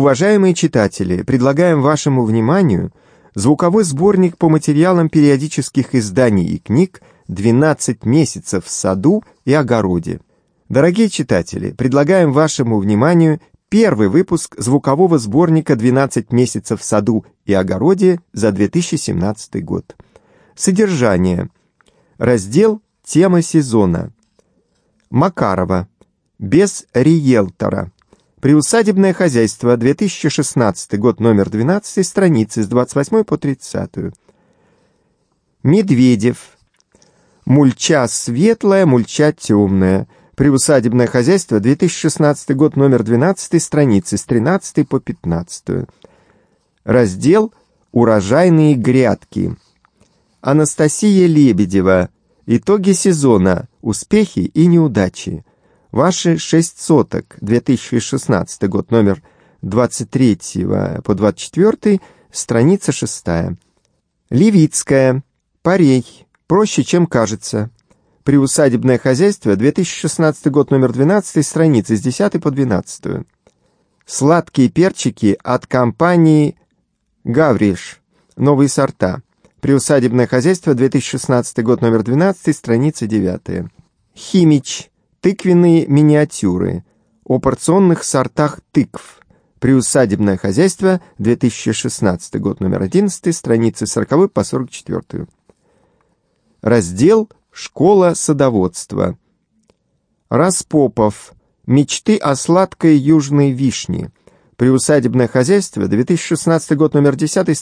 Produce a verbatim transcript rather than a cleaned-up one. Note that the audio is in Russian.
Уважаемые читатели, предлагаем вашему вниманию звуковой сборник по материалам периодических изданий и книг «двенадцать месяцев в саду и огороде». Дорогие читатели, предлагаем вашему вниманию первый выпуск звукового сборника «двенадцать месяцев в саду и огороде» за две тысячи семнадцатый год. Содержание. Раздел «Тема сезона». Макарова. Без риэлтора. Приусадебное хозяйство, две тысячи шестнадцатый год, номер двенадцать, страницы с двадцать восьмой по тридцатую. Медведев. Мульча светлая, мульча темная. Приусадебное хозяйство, две тысячи шестнадцатый год, номер двенадцать, страницы с тринадцатой по пятнадцатую. Раздел «Урожайные грядки». Анастасия Лебедева. Итоги сезона. Успехи и неудачи. Ваши шесть соток, две тысячи шестнадцатый год, номер двадцать три по двадцать четыре, страница шестая. Левицкая. Парей. Проще, чем кажется. Приусадебное хозяйство, две тысячи шестнадцатый год, номер двенадцать, страницы с десятой по двенадцатую. Сладкие перчики от компании «Гавриш». Новые сорта. Приусадебное хозяйство, две тысячи шестнадцатый год, номер двенадцать, страница девятая. Химич. Тыквенные миниатюры. О порционных сортах тыкв. Приусадебное хозяйство, две тысячи шестнадцатый год, номер одиннадцать, страницы с сороковой по сорок четвёртую. Раздел «Школа садоводства». Распопов. Мечты о сладкой южной вишне. Приусадебное хозяйство, две тысячи шестнадцатый год, номер десять,